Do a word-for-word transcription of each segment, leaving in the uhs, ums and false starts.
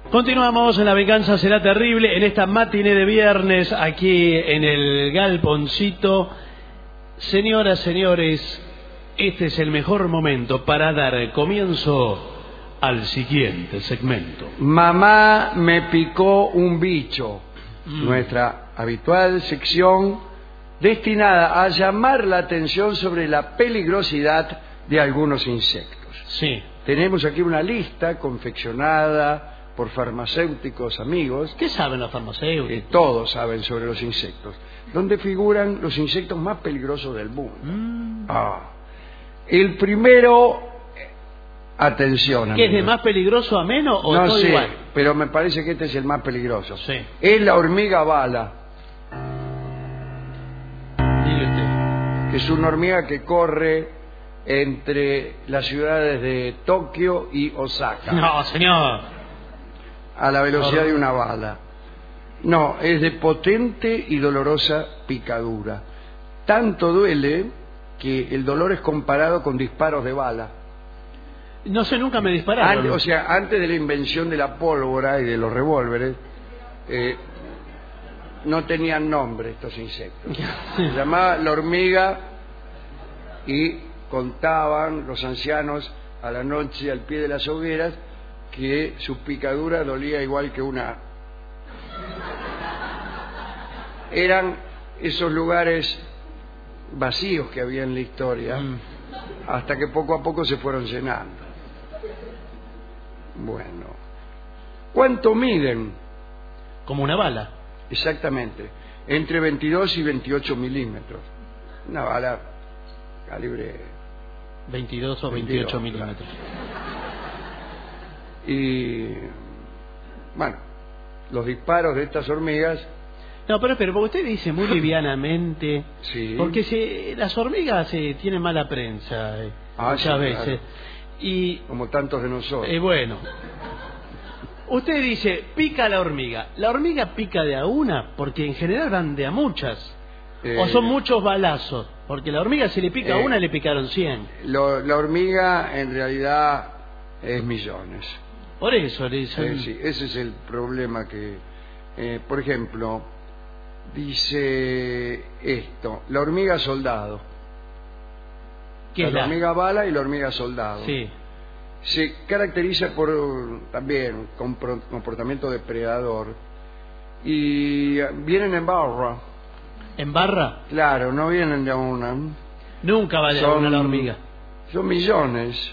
Continuamos en La Venganza Será Terrible, en esta matiné de viernes, aquí en el Galponcito. Señoras, señores, este es el mejor momento para dar comienzo al siguiente segmento. Mamá me picó un bicho. Mm. Nuestra habitual sección destinada a llamar la atención sobre la peligrosidad de algunos insectos. Sí. Tenemos aquí una lista confeccionada por farmacéuticos amigos. ¿Qué saben los farmacéuticos? Que todos saben sobre los insectos, donde figuran los insectos más peligrosos del mundo. Mm. Ah. El primero, atención, ¿Qué es de amigos. más peligroso a menos o No todo sé, igual? pero me parece que este es el más peligroso. Sí. Es la hormiga bala, Dile usted. que es una hormiga que corre entre las ciudades de Tokio y Osaka. No, señor. A la velocidad No. de una bala. No, es de potente y dolorosa picadura. Tanto duele que el dolor es comparado con disparos de bala. No sé, nunca me dispararon. Antes, o sea, antes de la invención de la pólvora y de los revólveres, eh, no tenían nombre estos insectos. Se llamaba la hormiga y contaban los ancianos a la noche al pie de las hogueras que su picadura dolía igual que una. Eran esos lugares vacíos que había en la historia, Mm. hasta que poco a poco se fueron llenando. Bueno, ¿cuánto miden? Como una bala. Exactamente, entre veintidós y veintiocho milímetros. Una bala calibre veintidós o veintiocho milímetros. Y bueno, los disparos de estas hormigas. No, pero, pero porque usted dice muy livianamente, Sí. porque se, las hormigas eh, tienen mala prensa eh, Ah, muchas sí, claro. veces. Y Como tantos de nosotros. eh, bueno, usted dice, pica la hormiga. ¿La hormiga pica de a una? Porque en general van de a muchas. Eh, ¿O son muchos balazos? Porque la hormiga, si le pica a eh, una, le picaron cien. lo- la hormiga en realidad es millones. Por eso le dicen... Eh, sí, ese es el problema que, eh, por ejemplo, dice esto, la hormiga soldado. ¿Qué La, es la? hormiga bala y la hormiga soldado. Sí. Se caracteriza por también compro- comportamiento depredador y vienen en barra. ¿En barra? Claro, no vienen de a una. Nunca va de a Son- una la hormiga. Son millones.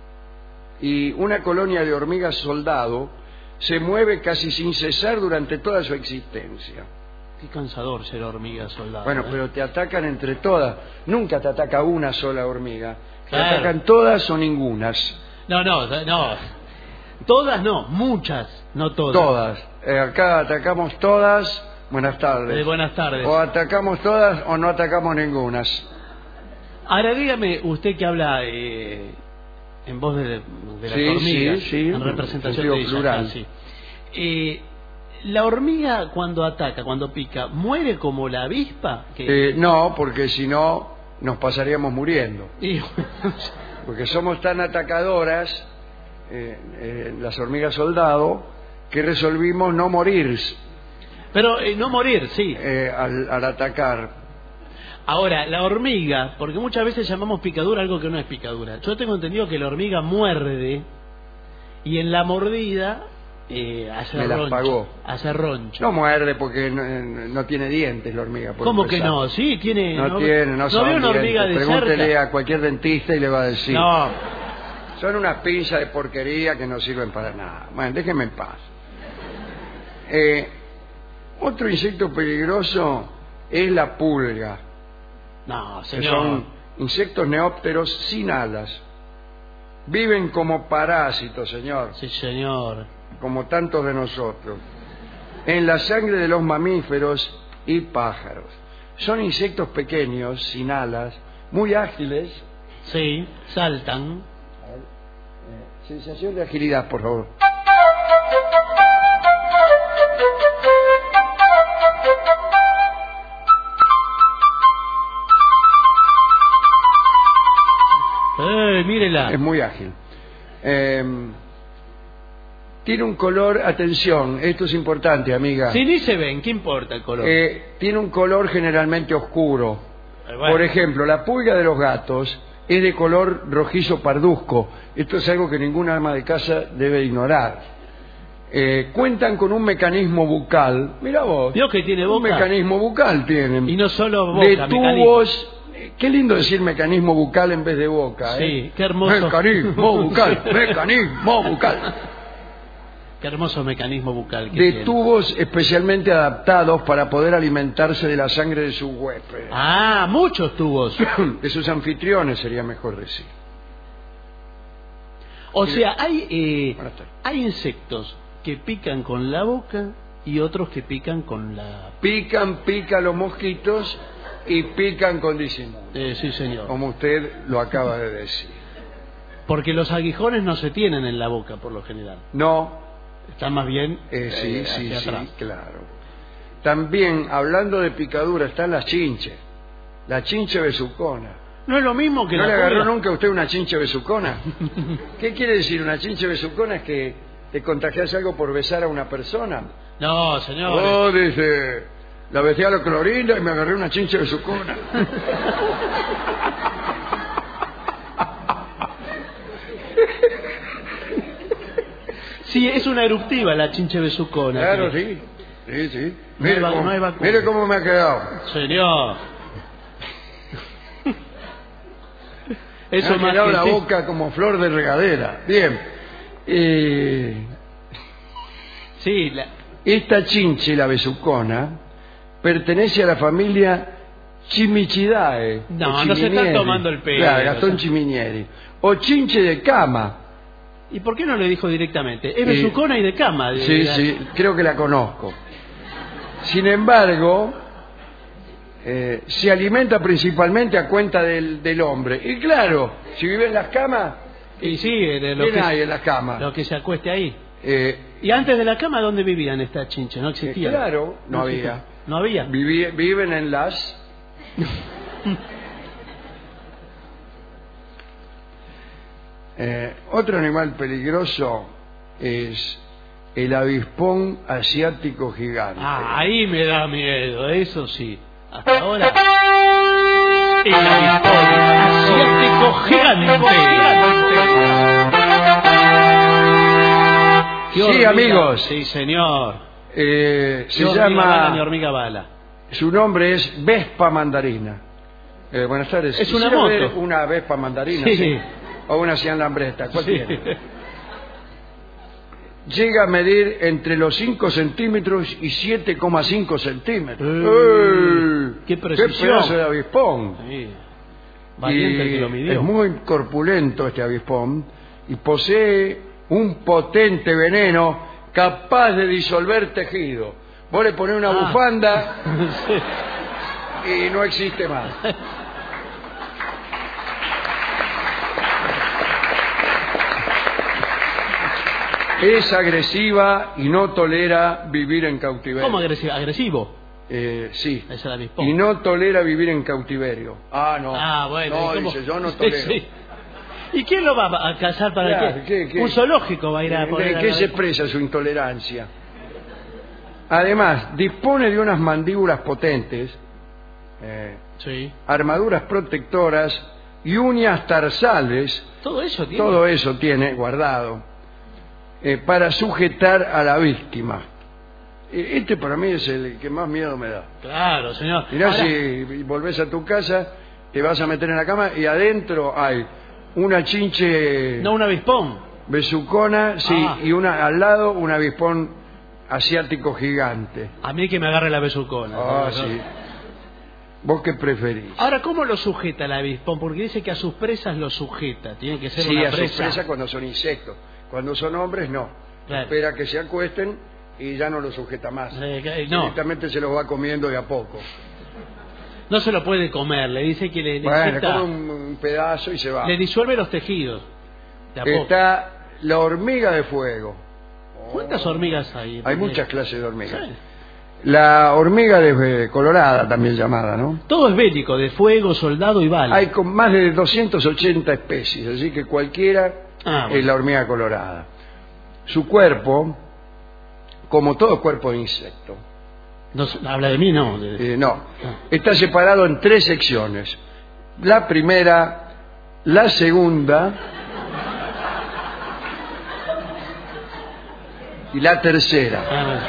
Y una colonia de hormigas soldado se mueve casi sin cesar durante toda su existencia. Qué cansador ser hormiga soldado. Bueno, ¿eh? pero te atacan entre todas. Nunca te ataca una sola hormiga. Te Claro. atacan todas o ningunas. No, no, no. Todas no, muchas, no todas. Todas. Eh, acá atacamos todas. Buenas tardes. Eh, buenas tardes. O atacamos todas o no atacamos ningunas. Ahora dígame, usted que habla eh, en voz de, de las Sí, hormigas, sí, sí, en representación sentido de ellas, plural. casi. Eh, la hormiga cuando ataca, cuando pica, ¿muere como la avispa? Que... Eh, no, porque si no nos pasaríamos muriendo. Y- Porque somos tan atacadoras, eh, eh, las hormigas soldado, que resolvimos no morir Pero eh, no morir, sí. eh, al, al atacar. Ahora, la hormiga, porque muchas veces llamamos picadura algo que no es picadura. Yo tengo entendido que la hormiga muerde y en la mordida eh, hace Me las roncho. pagó. Hace roncho. No muerde porque no, no tiene dientes la hormiga. por ¿Cómo que empezar. no? Sí, tiene... No, tiene, no, ¿No son veo una hormiga dientes. de Pregúntele cerca? a cualquier dentista y le va a decir. No, Son unas pinzas de porquería que no sirven para nada. Bueno, déjenme en paz. Eh, otro insecto peligroso es la pulga, no, que señor. son insectos neópteros sin alas. Viven como parásitos, señor, Sí, señor. como tantos de nosotros, en la sangre de los mamíferos y pájaros. Son insectos pequeños, sin alas, muy ágiles. Sí, saltan. Sensación de agilidad, por favor. Eh, mírela. Es muy ágil. Eh, tiene un color, atención, esto es importante, amiga. Si ni se ven, ¿qué importa el color? Eh, tiene un color generalmente oscuro. Eh, bueno. Por ejemplo, la pulga de los gatos es de color rojizo parduzco. Esto es algo que ninguna ama de casa debe ignorar. Eh, cuentan con un mecanismo bucal. Mira vos. ¿Vio que tiene un boca? mecanismo bucal tienen. Y no solo boca, de mecanismo. tubos. Qué lindo decir mecanismo bucal en vez de boca. Sí, ¿eh? qué hermoso. Mecanismo bucal, mecanismo bucal. Qué hermoso mecanismo bucal que De tiene. tubos especialmente adaptados para poder alimentarse de la sangre de sus huéspedes. Ah, muchos tubos. De sus anfitriones sería mejor decir. O sea, hay, eh, Buenas tardes. hay insectos que pican con la boca y otros que pican con la... Pican, pican los mosquitos y pican con disimulo. Eh, sí, señor. Como usted lo acaba de decir. Porque los aguijones no se tienen en la boca, por lo general. No, Están más bien eh, sí, eh, sí, hacia sí, atrás. claro. También, hablando de picadura, están las chinches. La chinche besucona. No es lo mismo que ¿No la le agarró pulga. nunca a usted una chinche besucona? ¿Qué quiere decir una chinche besucona? Es que te contagias algo por besar a una persona. No, señor. Oh, dice, la besé a la clorina y me agarré una chinche besucona. Sí, es una eruptiva la chinche besucona. Claro, creo. sí. Sí, sí. No hay Mire, va- cómo, no hay vacuna. mire cómo me ha quedado. Señor. Eso me ha más quedado que la sí. boca como flor de regadera. Bien. Eh, Sí, la... esta chinche, la besucona, pertenece a la familia Chimichidae. No, o no se están Ciminieri. tomando el pelo. Claro, Gastón O sea. Chiminieri. O chinche de cama. ¿Y por qué no le dijo directamente? Es Eh, besucona y de cama. de- Sí, de- sí, creo que la conozco. Sin embargo, eh, se alimenta principalmente a cuenta del, del hombre. Y claro, si vive en las camas, Y sí, de lo ¿quién que, hay en las camas? lo que se acueste ahí. Eh, ¿Y antes de la cama dónde vivían estas chinches? ¿No eh, existían? claro, no existían. había. ¿No había? Vivi- viven en las... Eh, otro animal peligroso es el avispón asiático gigante. Ah, ahí me da miedo, eso sí. Hasta ahora... El avispón asiático gigante. ¿Qué Sí, hormiga? amigos. Sí, señor. Eh, se Ni hormiga bala, ni llama... hormiga bala. Su nombre es Vespa Mandarina. Eh, buenas tardes. Es una Quisiera moto. ver una Vespa Mandarina. Sí. Sí. O una Cian Lambretta, Sí. cualquiera. Llega a medir entre los cinco centímetros y siete coma cinco centímetros. Eh, ¡Eh! qué precisión. ¡Qué pedazo de avispón! Sí. Valiente el que lo Y midió. es muy corpulento este avispón y posee un potente veneno capaz de disolver tejido. Vos le ponés una Ah. bufanda Sí. y no existe más. Es agresiva y no tolera vivir en cautiverio. ¿Cómo agresivo? ¿Agresivo? Eh, sí. Es el avispón. Y no tolera vivir en cautiverio. Ah, no. Ah, bueno. No, ¿y cómo? dice, yo no Sí, tolero. sí. ¿Y quién lo va a cazar para Claro, qué? ¿qué, qué? Un zoológico va a ir a poner ¿De a qué la- se expresa su intolerancia? Además, dispone de unas mandíbulas potentes, eh, Sí. armaduras protectoras y uñas tarsales. Todo eso tiene. Todo eso tiene guardado eh, para sujetar a la víctima. Eh, Este para mí es el que más miedo me da. Claro, señor. Mirá, Ahora, si volvés a tu casa, te vas a meter en la cama y adentro hay una chinche No un avispón. besucona, sí, Ah. y una al lado un avispón asiático gigante. A mí que me agarre la besucona. Ah, señor. sí. ¿Vos qué preferís? Ahora, ¿cómo lo sujeta el avispón? Porque dice que a sus presas lo sujeta. Tiene que ser Sí, una a sus presa. presas cuando son insectos. Cuando son hombres, no. Claro. Espera que se acuesten y ya no lo sujeta más. Eh, que- no, Directamente se los va comiendo de a poco. no se lo puede comer. Le dice que le, le, Bueno, inyecta- come un, un pedazo y se va. le disuelve los tejidos. De a poco. Está la hormiga de fuego. ¿Cuántas hormigas hay? Hay Porque- muchas clases de hormigas. Sí. La hormiga de eh, colorada, también llamada, ¿no? Todo es bélico, de fuego, soldado y bala. Hay con más de doscientas ochenta especies, así que cualquiera Ah, bueno. es la hormiga colorada. Su cuerpo, como todo cuerpo de insecto, No, habla de mí, no. De... eh, no, está separado en tres secciones. La primera, la segunda y la tercera. Ah,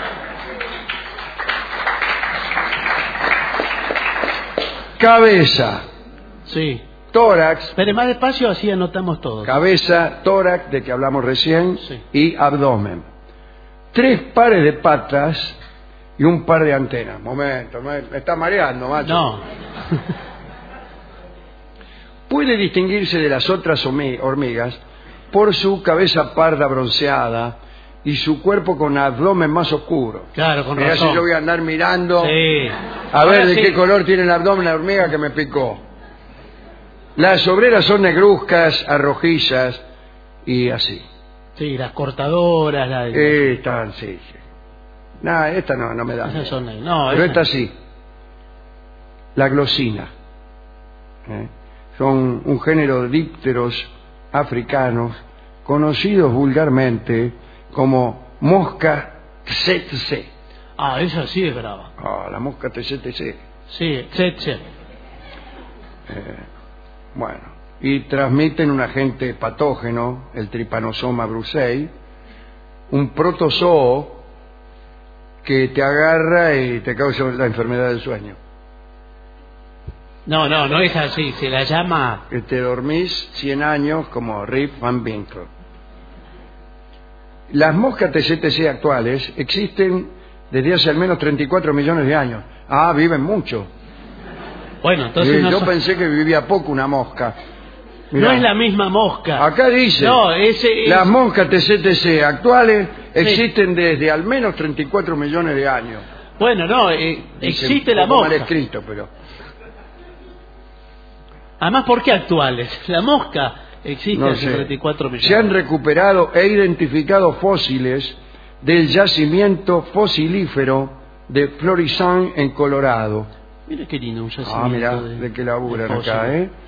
Cabeza, sí. tórax, Pero más despacio, así anotamos todo. cabeza, tórax, de que hablamos recién, Sí. y abdomen. Tres pares de patas y un par de antenas. Momento, me me está mareando, macho. No. Puede distinguirse de las otras hormi- hormigas por su cabeza parda bronceada y su cuerpo con abdomen más oscuro. Claro, con Mirá razón. si yo voy a andar mirando Sí. a Ahora ver de sí. qué color tiene el abdomen la hormiga que me picó. Las obreras son negruzcas, arrojizas y así. Sí, las cortadoras, la... Eh, están, sí, sí. Nada, esta no, no me da. Esas son... No, Pero esas- esta sí. La glosina. ¿eh? Son un género de dípteros africanos conocidos vulgarmente como mosca tsetse. Ah, esa sí es brava. Ah, la mosca tsetse. Sí, tsetse. Bueno, y transmiten un agente patógeno, el Trypanosoma brucei, un protozoo que te agarra y te causa la enfermedad del sueño. No, no, no es así. Se la llama... Que te dormís cien años como Rip Van Winkle. Las moscas tsetse actuales existen desde hace al menos treinta y cuatro millones de años. Ah, viven mucho. Bueno, entonces Eh, no, yo son- pensé que vivía poco una mosca. Mirá, no es la misma mosca. acá dice, No, ese es... las moscas tsetse actuales existen desde al menos treinta y cuatro millones de años. Bueno, no, eh, Dice existe un la poco mal mosca. escrito, pero... Además, ¿por qué actuales? La mosca existe No hace sé. treinta y cuatro millones. Se han recuperado e identificado fósiles del yacimiento fosilífero de Florissant en Colorado. Mira qué lindo un yacimiento. Ah, mira, de, de que laburan de acá, fósiles. ¿eh?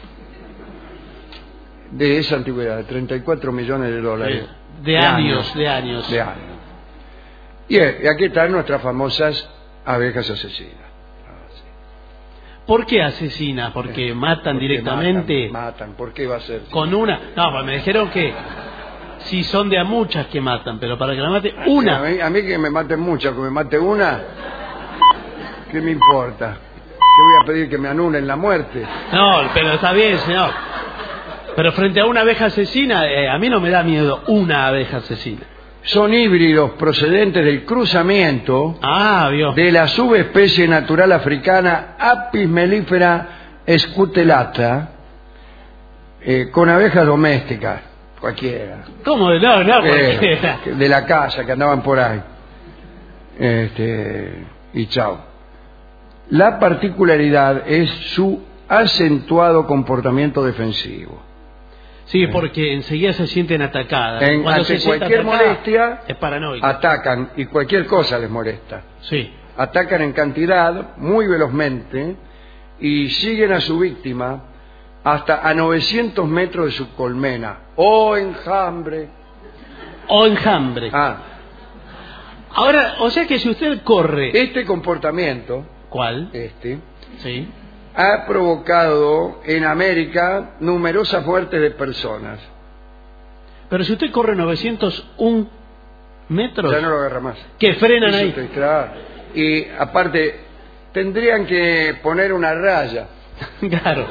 De esa antigüedad, de treinta y cuatro millones de dólares. De, de años, de años. De años. Y, eh, y aquí están nuestras famosas abejas asesinas. Ah, sí. ¿Por qué asesina? Porque matan Porque directamente Matan, matan. ¿Por qué va a ser? con una... No, pues me dijeron que si son de a muchas que matan, pero para que la mate una... A mí, a mí que me maten muchas, que me mate una, ¿qué me importa? ¿Qué voy a pedir que me anulen la muerte? No, pero está bien, señor. Pero frente a una abeja asesina, eh, a mí no me da miedo una abeja asesina. Son híbridos procedentes del cruzamiento Ah, vio. de la subespecie natural africana Apis mellifera scutellata eh, con abejas domésticas, cualquiera, ¿Cómo? No, no, eh, porque... de la casa que andaban por ahí. Este, y chao. La particularidad es su acentuado comportamiento defensivo. Sí, porque enseguida se sienten atacadas. En- Cuando ante se sienten cualquier atacadas, molestia, es paranoico. atacan y cualquier cosa les molesta. Sí. Atacan en cantidad, muy velozmente, y siguen a su víctima hasta a novecientos metros de su colmena. ¡Oh, enjambre! O enjambre. Ah, Ahora, o sea que si usted corre... este comportamiento, ¿Cuál? este, Sí. ha provocado en América numerosas muertes de personas. Pero si usted corre novecientos un metros, Ya no lo agarra más. que frenan Eso ahí. te extra- Y aparte, tendrían que poner una raya. Claro.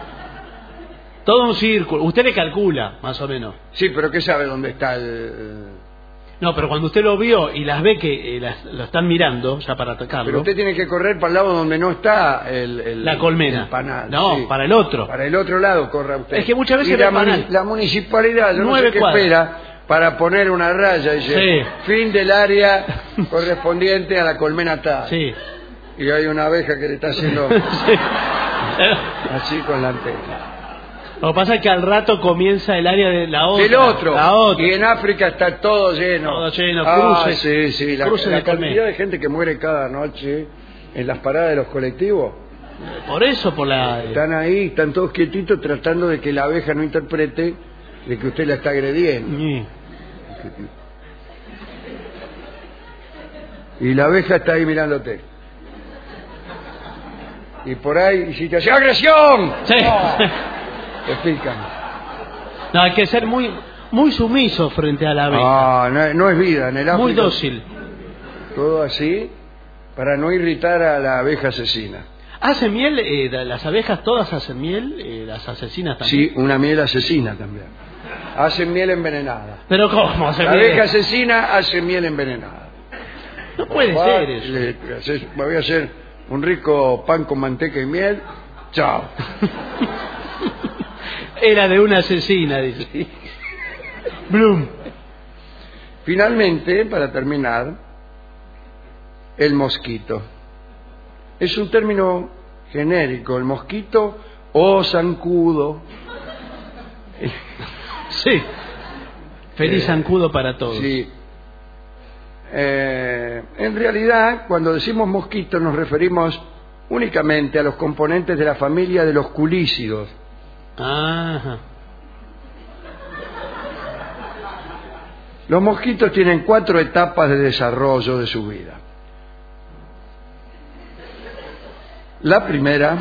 Todo un círculo. Usted le calcula, más o menos. Sí, pero ¿qué sabe dónde está el...? No, pero cuando usted lo vio y las ve que eh, las- lo están mirando, ya para atacarlo, Pero usted tiene que correr para el lado donde no está el, el- la colmena. el panal. No, sí. para el otro. Para el otro lado corra usted. Es que muchas veces Y ve la, el panal. muni- la municipalidad, yo no Nueve sé qué cuadras. espera para poner una raya. Dice, Sí. fin del área correspondiente a la colmena tal. Sí. Y hay una abeja que le está haciendo Sí. así con la antena. Lo que pasa es que al rato comienza el área de la otra. Del otro. La otra. Y en África está todo lleno. Todo lleno, Ah, cruces. sí, sí. La, Cruces la de cantidad colmena. de gente que muere cada noche en las paradas de los colectivos. Por eso, por la... Están ahí, están todos quietitos tratando de que la abeja no interprete de que usted la está agrediendo. Sí. Y la abeja está ahí mirándote. Y por ahí, y si te hace agresión, Sí. ¡oh! Te pican. No, hay que ser muy muy sumiso frente a la abeja. Ah, no, no es vida en el África. Muy dócil. Todo así para no irritar a la abeja asesina. ¿Hace miel? Eh, ¿Las abejas todas hacen miel? Eh, ¿Las asesinas también? Sí, una miel asesina también. Hacen miel envenenada. ¿Pero cómo hace La miel? abeja asesina hace miel envenenada. No puede Va, ser eso. le- le haces- voy a hacer un rico pan con manteca y miel. Chao. Era de una asesina, dice. Bloom. Finalmente, para terminar, el mosquito. Es un término genérico, el mosquito o zancudo. Sí. Feliz Eh, zancudo para todos. Sí. Eh, en realidad, cuando decimos mosquito nos referimos únicamente a los componentes de la familia de los culícidos. Ajá. Los mosquitos tienen cuatro etapas de desarrollo de su vida. La primera,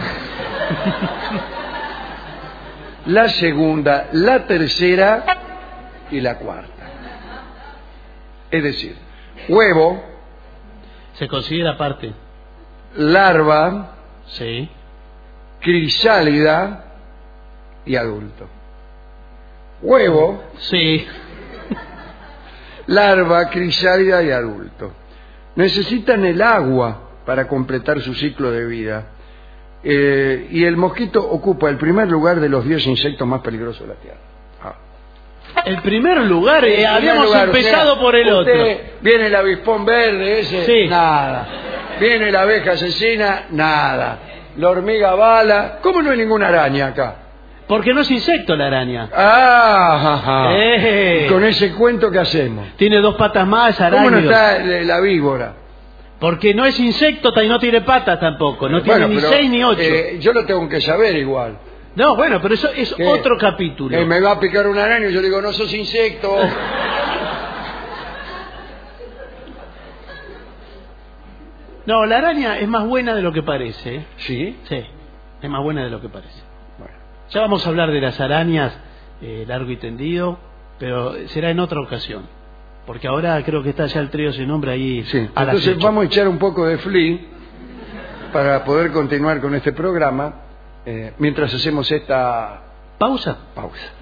la segunda, la tercera y la cuarta. Es decir, huevo, ¿Se considera parte? larva, Sí. crisálida y adulto. Huevo, Sí. larva, crisálida y adulto. Necesitan el agua para completar su ciclo de vida. Eh, y el mosquito ocupa el primer lugar de los diez insectos más peligrosos de la Tierra. Ah. El primer lugar, eh, En primer habíamos lugar, empezado o sea, por el usted, otro. Viene el avispón verde, ese, Sí. nada. Viene la abeja asesina, nada. La hormiga bala, ¿cómo no hay ninguna araña acá? Porque no es insecto la araña. Ah, ajá. Eh. ¿Y con ese cuento qué hacemos? Tiene dos patas más, ¿Cómo araña. no está la, la víbora? Porque no es insecto y no tiene patas tampoco. No tiene Bueno, ni pero, seis ni ocho. eh, yo lo tengo que saber igual. No, bueno, pero eso es ¿Qué? otro capítulo. Eh, me va a picar una araña y yo digo, no sos insecto. No, la araña es más buena de lo que parece. ¿eh? ¿Sí? Sí, es más buena de lo que parece. Bueno. Ya vamos a hablar de las arañas eh, largo y tendido, pero será en otra ocasión. Porque ahora creo que está ya el trío sin nombre ahí. Sí. al Entonces acecho. vamos a echar un poco de Flea para poder continuar con este programa eh, mientras hacemos esta ¿Pausa? pausa.